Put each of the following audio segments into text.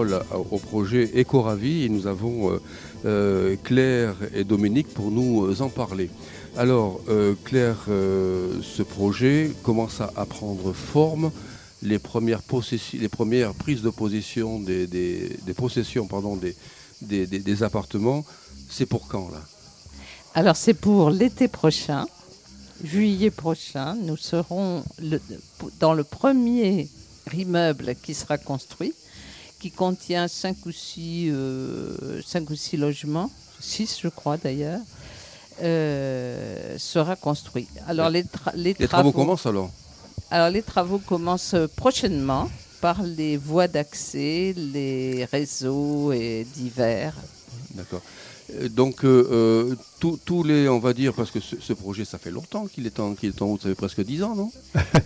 parole au projet Ecoravi et nous avons Claire et Dominique pour nous en parler. Alors Claire, ce projet commence à prendre forme. Les premières prises de possession des appartements, c'est pour quand là ? Alors c'est pour l'été prochain, juillet prochain. Nous serons dans le premier immeuble qui sera construit, qui contient 5 ou 6 logements, 6 je crois d'ailleurs, sera construit. Alors les travaux commencent alors ? Alors les travaux commencent prochainement par les voies d'accès, les réseaux divers. D'accord. Donc tous les, on va dire, parce que ce projet, ça fait longtemps qu'il est en route, ça fait presque 10 ans, non ?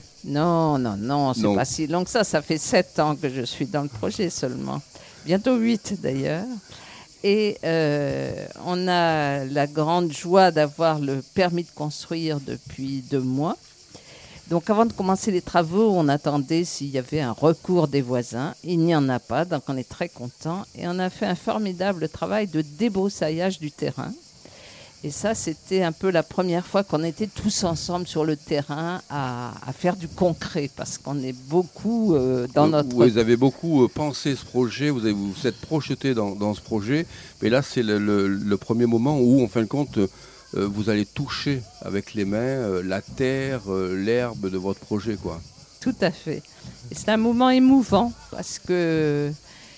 Non, c'est pas si long que ça. Ça fait 7 ans que je suis dans le projet seulement. Bientôt 8 d'ailleurs. Et on a la grande joie d'avoir le permis de construire depuis 2 mois. Donc avant de commencer les travaux, on attendait s'il y avait un recours des voisins. Il n'y en a pas, donc on est très contents. Et on a fait un formidable travail de débroussaillage du terrain. Et ça, c'était un peu la première fois qu'on était tous ensemble sur le terrain à faire du concret, parce qu'on est beaucoup dans notre... Vous avez beaucoup pensé ce projet, vous êtes projeté dans ce projet, mais là, c'est le premier moment où, en fin de compte, vous allez toucher avec les mains la terre, l'herbe de votre projet, quoi. Tout à fait. Et c'est un moment émouvant, parce que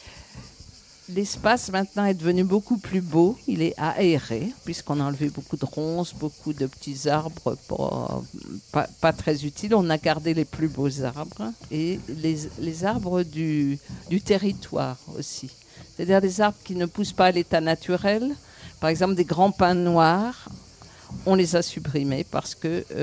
l'espace maintenant est devenu beaucoup plus beau, il est aéré, puisqu'on a enlevé beaucoup de ronces, beaucoup de petits arbres pas très utiles. On a gardé les plus beaux arbres et les arbres du territoire aussi. C'est-à-dire des arbres qui ne poussent pas à l'état naturel. Par exemple, des grands pins noirs, on les a supprimés parce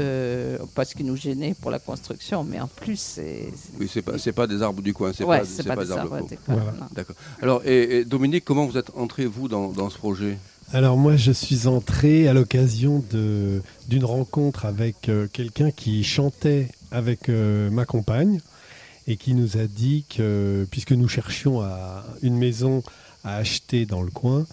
qu'ils nous gênaient pour la construction, mais en plus Oui, c'est pas des arbres du coin, c'est pas des arbres locaux. Voilà. D'accord. Alors, et Dominique, comment vous êtes entré vous dans ce projet ? Alors moi, je suis entré à l'occasion d'une rencontre avec quelqu'un qui chantait avec ma compagne et qui nous a dit que, puisque nous cherchions une maison à acheter dans le coin,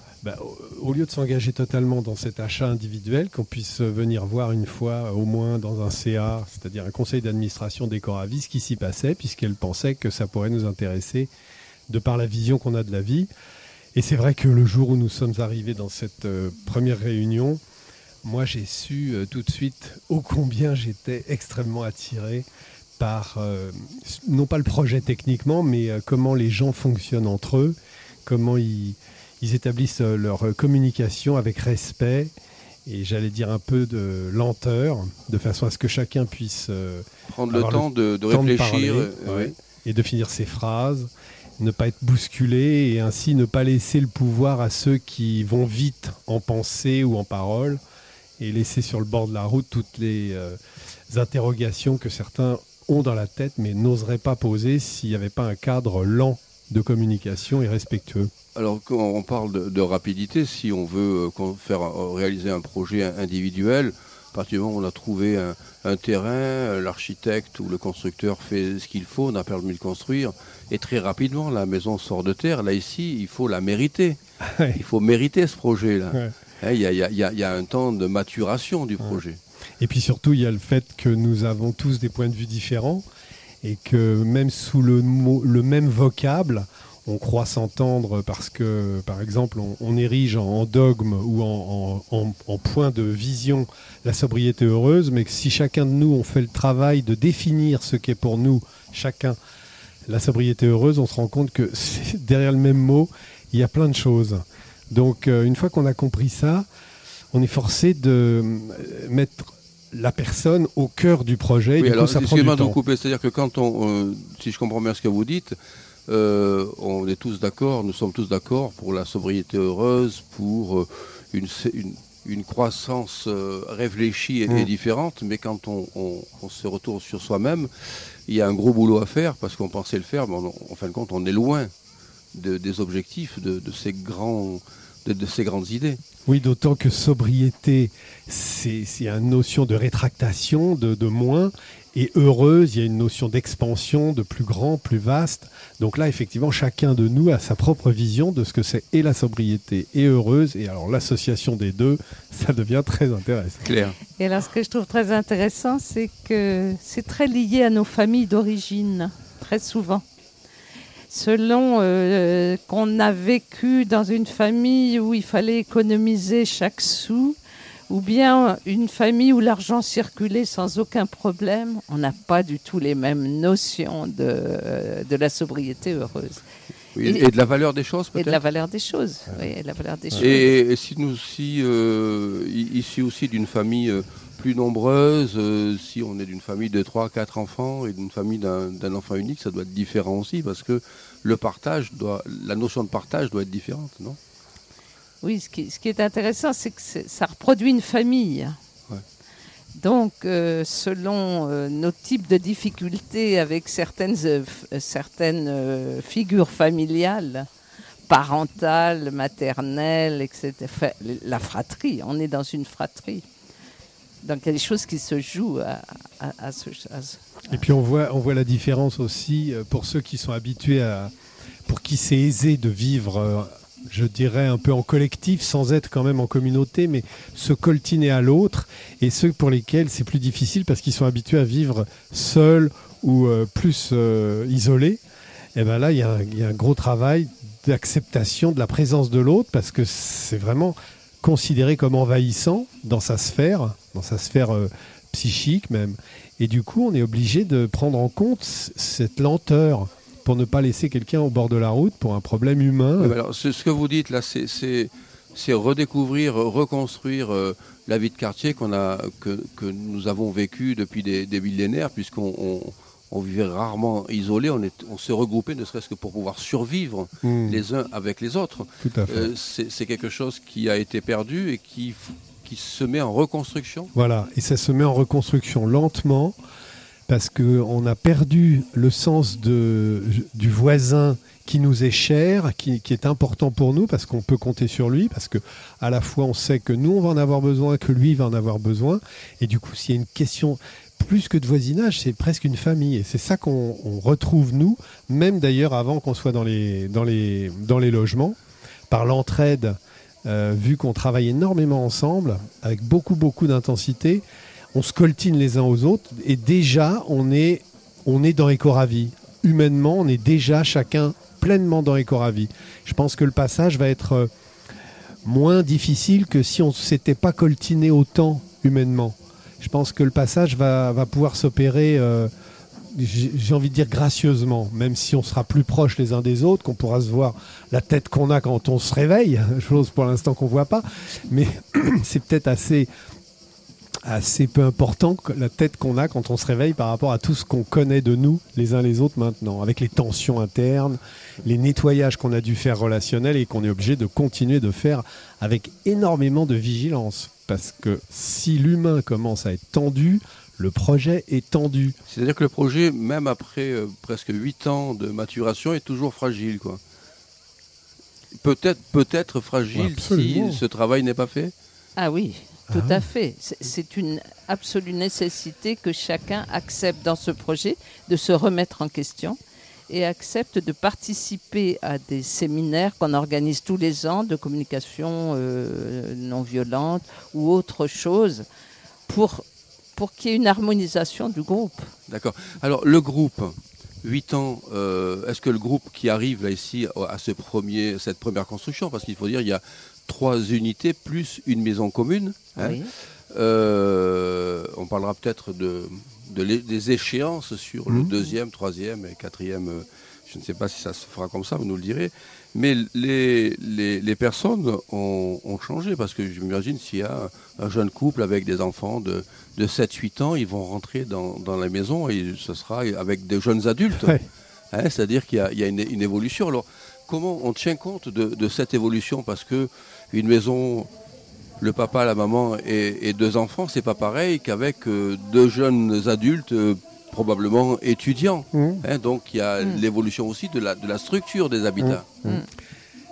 au lieu de s'engager totalement dans cet achat individuel, qu'on puisse venir voir une fois au moins dans un CA, c'est-à-dire un conseil d'administration d'Ecoravi, ce qui s'y passait, puisqu'elle pensait que ça pourrait nous intéresser de par la vision qu'on a de la vie. Et c'est vrai que le jour où nous sommes arrivés dans cette première réunion, moi j'ai su tout de suite ô combien j'étais extrêmement attiré par, non pas le projet techniquement, mais comment les gens fonctionnent entre eux, comment ils établissent leur communication avec respect et j'allais dire un peu de lenteur, de façon à ce que chacun puisse prendre le temps de réfléchir et de finir ses phrases, ne pas être bousculé et ainsi ne pas laisser le pouvoir à ceux qui vont vite en pensée ou en parole et laisser sur le bord de la route toutes les interrogations que certains ont dans la tête mais n'oseraient pas poser s'il n'y avait pas un cadre lent de communication et respectueux. Alors, quand on parle de rapidité, si on veut réaliser un projet individuel, à partir du moment où on a trouvé un terrain, l'architecte ou le constructeur fait ce qu'il faut, on a permis de construire, et très rapidement, la maison sort de terre. Là, ici, il faut la mériter. Ouais. Il faut mériter ce projet-là. Ouais. Il y a un temps de maturation du projet. Et puis surtout, il y a le fait que nous avons tous des points de vue différents et que même sous le même vocable, on croit s'entendre parce que, par exemple, on érige en dogme ou en point de vision la sobriété heureuse, mais que si chacun de nous, on fait le travail de définir ce qu'est pour nous, chacun, la sobriété heureuse, on se rend compte que derrière le même mot, il y a plein de choses. Donc, une fois qu'on a compris ça, on est forcé de mettre la personne au cœur du projet. Et oui, du alors, coup, ça prend du temps. excusez-moi de vous couper, c'est-à-dire que quand si je comprends bien ce que vous dites, on est tous d'accord, nous sommes tous d'accord pour la sobriété heureuse, pour une croissance réfléchie et différente, mais quand on se retourne sur soi-même, il y a un gros boulot à faire parce qu'on pensait le faire, mais en fin de compte, on est loin des objectifs de de ces grandes idées. Oui, d'autant que sobriété, c'est une notion de rétractation, de moins, et heureuse, il y a une notion d'expansion, de plus grand, plus vaste. Donc là, effectivement, chacun de nous a sa propre vision de ce que c'est et la sobriété et heureuse. Et alors, l'association des deux, ça devient très intéressant. Claire. Et alors, ce que je trouve très intéressant, c'est que c'est très lié à nos familles d'origine, très souvent. Selon qu'on a vécu dans une famille où il fallait économiser chaque sou, ou bien une famille où l'argent circulait sans aucun problème, on n'a pas du tout les mêmes notions de la sobriété heureuse. Oui, et de la valeur des choses, peut-être. Et de la valeur des choses. Oui, et de la valeur des choses. Et si nous, issus aussi d'une famille plus nombreuse, si on est d'une famille de 3-4 enfants et d'une famille d'un enfant unique, ça doit être différent aussi, parce que la notion de partage doit être différente, non ? Oui, ce qui est intéressant, c'est que ça reproduit une famille. Ouais. Donc, selon nos types de difficultés avec certaines figures familiales, parentales, maternelles, etc., la fratrie, on est dans une fratrie. Donc, il y a des choses qui se jouent à ce. Et puis, on voit la différence aussi pour ceux qui sont habitués pour qui c'est aisé de vivre je dirais un peu en collectif, sans être quand même en communauté, mais se coltiner à l'autre, et ceux pour lesquels c'est plus difficile parce qu'ils sont habitués à vivre seuls ou plus isolés, et ben là il y a un gros travail d'acceptation de la présence de l'autre, parce que c'est vraiment considéré comme envahissant dans sa sphère psychique même, et du coup on est obligé de prendre en compte cette lenteur pour ne pas laisser quelqu'un au bord de la route pour un problème humain. Oui, alors, ce que vous dites là, c'est redécouvrir, reconstruire la vie de quartier que nous avons vécue depuis des millénaires, puisqu'on vivait rarement isolés, on se regroupait ne serait-ce que pour pouvoir survivre les uns avec les autres. Tout à fait. C'est quelque chose qui a été perdu et qui se met en reconstruction. Voilà, et ça se met en reconstruction lentement, parce qu'on a perdu le sens du voisin qui nous est cher, qui est important pour nous, parce qu'on peut compter sur lui, parce que à la fois on sait que nous on va en avoir besoin, que lui va en avoir besoin, et du coup s'il y a une question plus que de voisinage, c'est presque une famille, et c'est ça qu'on retrouve nous, même d'ailleurs avant qu'on soit dans les logements, par l'entraide, vu qu'on travaille énormément ensemble, avec beaucoup d'intensité. On se coltine les uns aux autres et déjà on est dans Ecoravi. Humainement, on est déjà chacun pleinement dans Ecoravi. Je pense que le passage va être moins difficile que si on ne s'était pas coltiné autant humainement. Je pense que le passage va pouvoir s'opérer, j'ai envie de dire gracieusement, même si on sera plus proches les uns des autres, qu'on pourra se voir la tête qu'on a quand on se réveille, chose pour l'instant qu'on ne voit pas, mais c'est peut-être assez peu important que la tête qu'on a quand on se réveille par rapport à tout ce qu'on connaît de nous les uns les autres maintenant, avec les tensions internes, les nettoyages qu'on a dû faire relationnels et qu'on est obligé de continuer de faire avec énormément de vigilance, parce que si l'humain commence à être tendu, le projet est tendu. C'est-à-dire que le projet, même après presque 8 ans de maturation, est toujours fragile, quoi. Peut-être fragile si ce travail n'est pas fait. Ah oui. Tout à fait. C'est une absolue nécessité que chacun accepte dans ce projet de se remettre en question et accepte de participer à des séminaires qu'on organise tous les ans de communication non violente ou autre chose pour qu'il y ait une harmonisation du groupe. D'accord. Alors le groupe, 8 ans, est-ce que le groupe qui arrive là ici à cette première construction, parce qu'il faut dire il y a 3 unités plus une maison commune. Hein. Oui. On parlera peut-être des échéances sur le 2e, 3e et 4e. Je ne sais pas si ça se fera comme ça, vous nous le direz. Mais les personnes ont changé, parce que je m'imagine s'il y a un jeune couple avec des enfants de 7-8 ans, ils vont rentrer dans la maison et ce sera avec des jeunes adultes. Ouais. Hein, c'est-à-dire qu'il y a une évolution. Alors, comment on tient compte de cette évolution? Parce que une maison, le papa, la maman et 2 enfants, c'est pas pareil qu'avec 2 jeunes adultes, probablement étudiants. Hein, donc il y a l'évolution aussi de la structure des habitats.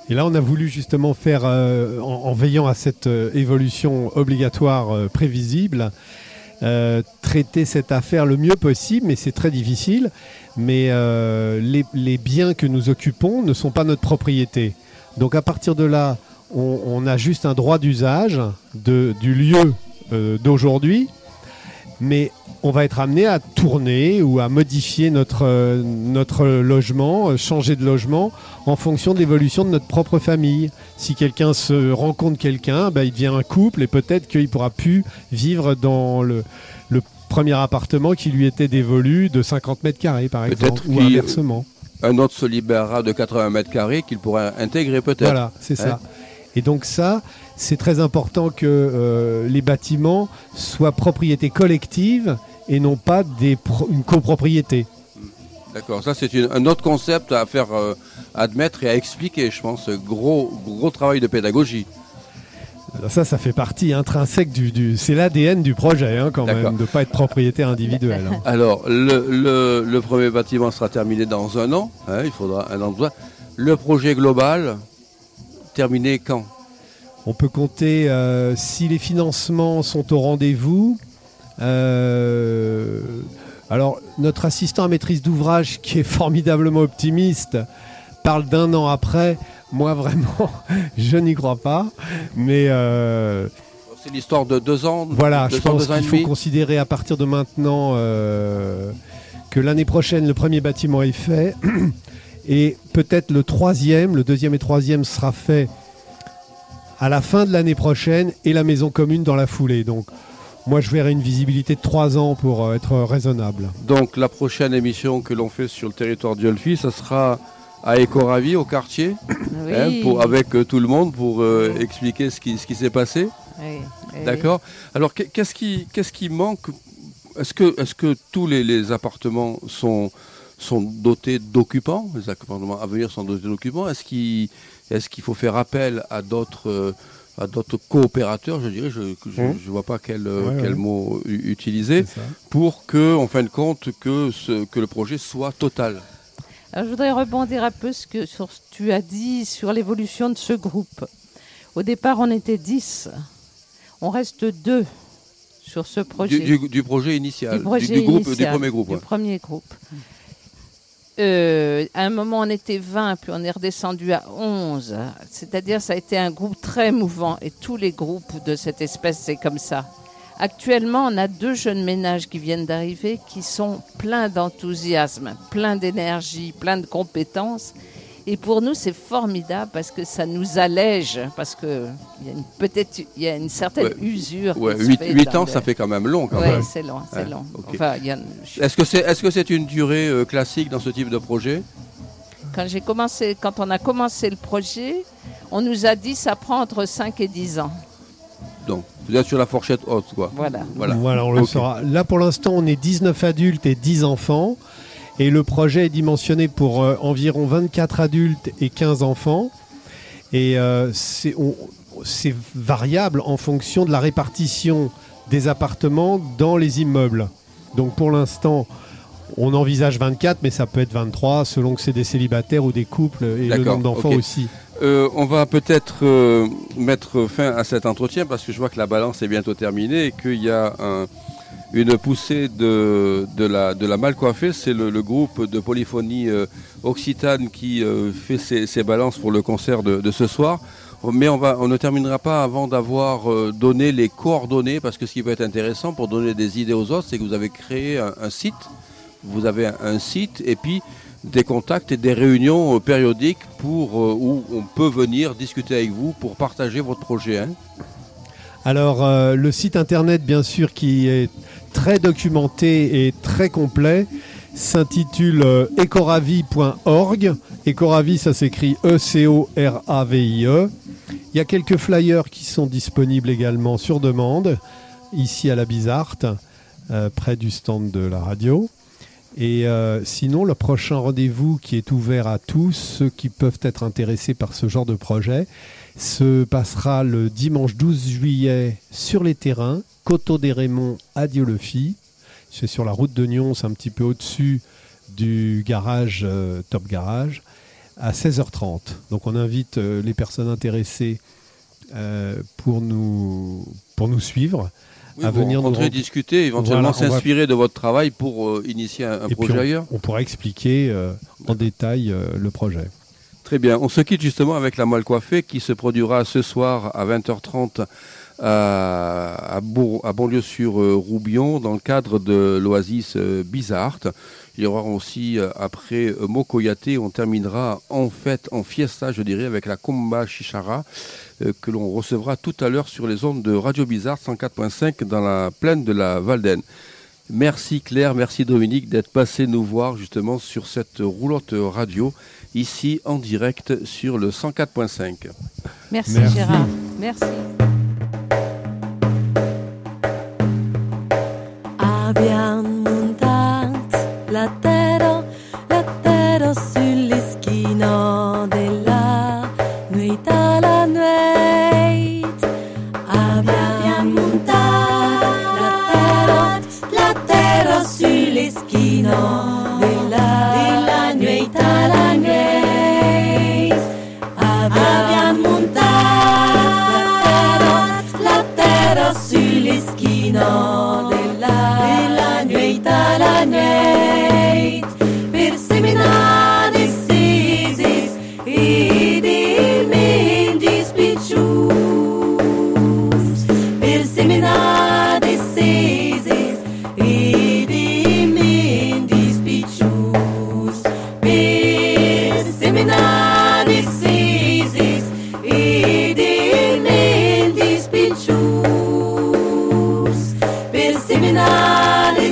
Et là, on a voulu justement faire, en veillant à cette évolution obligatoire prévisible, traiter cette affaire le mieux possible, mais c'est très difficile. Mais les biens que nous occupons ne sont pas notre propriété. Donc à partir de là, on a juste un droit d'usage du lieu d'aujourd'hui, mais on va être amené à tourner ou à modifier notre logement, changer de logement en fonction de l'évolution de notre propre famille. Si quelqu'un se rencontre quelqu'un, il devient un couple et peut-être qu'il ne pourra plus vivre dans le premier appartement qui lui était dévolu de 50 mètres carrés par exemple, ou inversement. Un autre se libérera de 80 mètres carrés qu'il pourra intégrer peut-être. Voilà, c'est ça. Et donc ça, c'est très important que les bâtiments soient propriété collective et non pas une copropriété. D'accord, ça c'est un autre concept à faire admettre et à expliquer, je pense. Gros travail de pédagogie. Alors ça fait partie intrinsèque c'est l'ADN du projet quand même, de ne pas être propriétaire individuel. Alors, le premier bâtiment sera terminé dans 1 an, il faudra un an de temps. Le projet global, terminé quand ? On peut compter, si les financements sont au rendez-vous, alors notre assistant à maîtrise d'ouvrage, qui est formidablement optimiste, parle d'1 an après. Moi, vraiment, je n'y crois pas. Mais c'est l'histoire de 2 ans. Voilà, je pense qu'il faut considérer à partir de maintenant que l'année prochaine, le premier bâtiment est fait. Et peut-être le deuxième et troisième sera fait à la fin de l'année prochaine et la maison commune dans la foulée. Donc, moi, je verrai une visibilité de 3 ans pour être raisonnable. Donc, la prochaine émission que l'on fait sur le territoire d'Yolfi, ça sera à Écoravi, au quartier, avec tout le monde pour expliquer ce qui s'est passé. Oui. D'accord. Alors, qu'est-ce qui manque ? Est-ce que tous les appartements sont dotés d'occupants ? Les appartements à venir sont dotés d'occupants. Est-ce qu'il faut faire appel à d'autres coopérateurs, je dirais, je ne vois pas quel mot utiliser, pour que, en fin de compte, que le projet soit total. Alors, je voudrais rebondir un peu sur ce que tu as dit sur l'évolution de ce groupe. Au départ, on était 10. On reste 2 sur ce projet. Du projet initial, du premier groupe. Du premier groupe. À un moment, on était 20, puis on est redescendu à 11. C'est-à-dire, ça a été un groupe très mouvant. Et tous les groupes de cette espèce, c'est comme ça. Actuellement, on a 2 jeunes ménages qui viennent d'arriver qui sont pleins d'enthousiasme, pleins d'énergie, pleins de compétences. Et pour nous, c'est formidable parce que ça nous allège, parce qu'il y a une certaine usure. 8 ans, ça fait quand même long. Oui, c'est long. Okay. Enfin, Est-ce que c'est une durée classique dans ce type de projet ? Quand on a commencé le projet, on nous a dit que ça prend entre 5 et 10 ans. Donc, vous êtes sur la fourchette haute, quoi. Voilà, on le saura. Là, pour l'instant, on est 19 adultes et 10 enfants. Et le projet est dimensionné pour environ 24 adultes et 15 enfants. Et c'est variable en fonction de la répartition des appartements dans les immeubles. Donc, pour l'instant, on envisage 24, mais ça peut être 23 selon que c'est des célibataires ou des couples et le nombre d'enfants aussi. On va peut-être mettre fin à cet entretien parce que je vois que la balance est bientôt terminée et qu'il y a une poussée de la mal coiffée. C'est le groupe de polyphonie occitane qui fait ses balances pour le concert de ce soir. Mais on ne terminera pas avant d'avoir donné les coordonnées, parce que ce qui peut être intéressant pour donner des idées aux autres, c'est que vous avez créé un site. Vous avez un site et puis des contacts et des réunions périodiques où on peut venir discuter avec vous pour partager votre projet. Alors, le site internet, bien sûr, qui est très documenté et très complet, s'intitule ecoravie.org. Ecoravie, ça s'écrit E-C-O-R-A-V-I-E. Il y a quelques flyers qui sont disponibles également sur demande, ici à la Bizarte, près du stand de la radio. Et sinon, le prochain rendez-vous qui est ouvert à tous, ceux qui peuvent être intéressés par ce genre de projet, se passera le dimanche 12 juillet sur les terrains, Coteau des Raymonds à Dieulefit. C'est sur la route de Nyons, un petit peu au-dessus du garage Top Garage. à 16h30. Donc on invite les personnes intéressées pour nous suivre. À venir rencontrer, discuter, éventuellement s'inspirer de votre travail pour initier un projet ailleurs. On pourra expliquer en détail le projet. Très bien. On se quitte justement avec la Moelle coiffée qui se produira ce soir à 20h30 à Bonlieu-sur-Roubion dans le cadre de l'Oasis Bizart. Il y aura aussi après Mokoyate, on terminera en fête, en fiesta, je dirais, avec la Komba Chichara que l'on recevra tout à l'heure sur les ondes de Radio Bizart 104.5 dans la plaine de la Valdaine. Merci Claire, merci Dominique d'être passé nous voir justement sur cette roulotte radio ici en direct sur le 104.5. Merci Gérard, merci. Abbiamo montato la terra sulle schine della nuita la nuit. Abbiamo montato la terra sulle schine della nuita la nuit. Abbiamo montato la terra sulle schine la nuit per seminare sesis ed il mendis piccius per seminare sesis ed il mendis piccius per seminare sesis ed il mendis piccius per seminare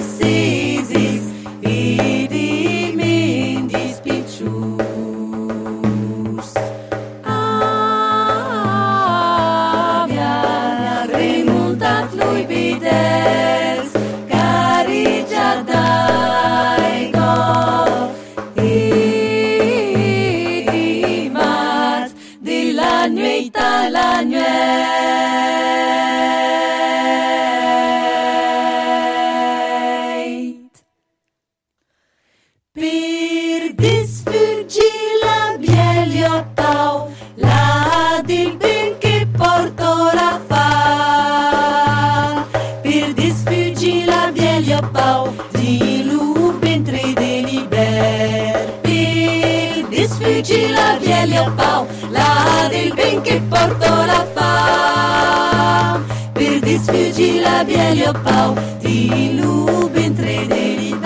la bielio pau, la del ben che porto la fa. Per disfuggi la bielio pau, di lu ventre dei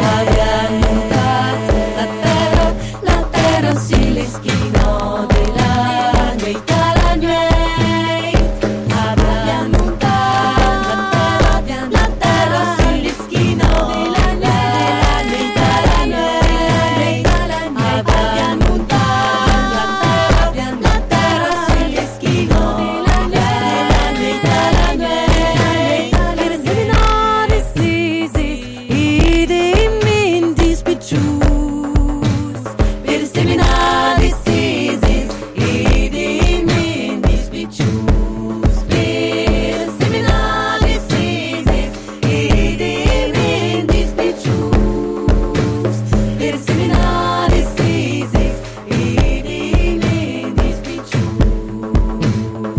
la terra si le schino della nuita la nuit. Abbiamo montato la terra si le schino della nuita la nuit. Abbiamo montato la terra si le schino della nuita la nuit. Per seminare sisi ed immendi spiccius. Per seminare sisi ed immendi spiccius. Per seminare sisi ed immendi spiccius. Per seminare sisi ed immendi spiccius.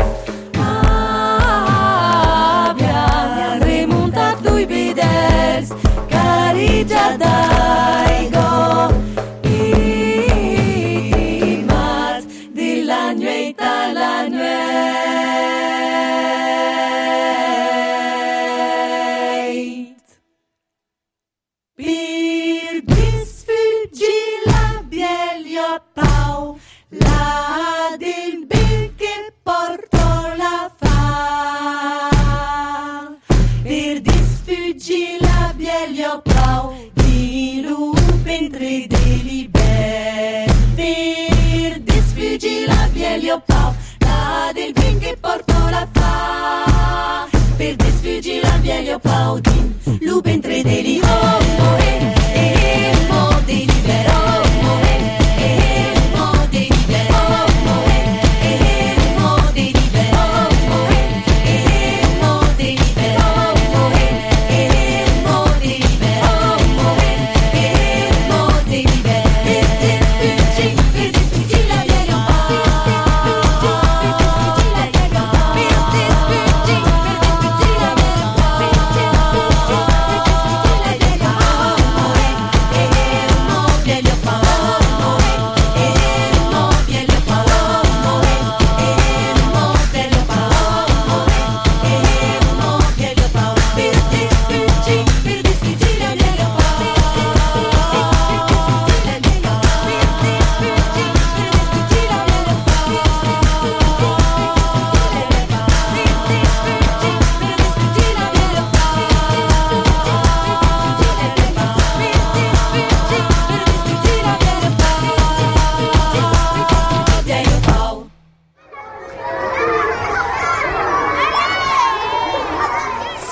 Abbiamo remontato i bedels, cari già daigo, i mat della nuita la nuit. Per disfuggi la bielio pau, la del ben che porto la fa. Per disfuggi la bielio pau, di lu ventre dei liber. Per disfuggi la bielio pau, la del ben che porto la fa. Per disfuggi la bielio pau, di lu ventre dei liber. Mo dei liber, mo dei liber, mo dei liber, mo dei liber, mo dei liber, mo dei liber. Per disfuggi la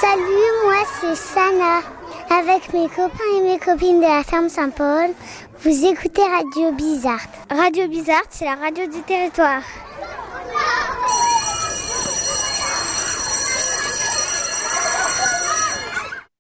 Salut, moi c'est Sana. Avec mes copains et mes copines de la ferme Saint-Paul, vous écoutez Radio Bizarre. Radio Bizarre, c'est la radio du territoire.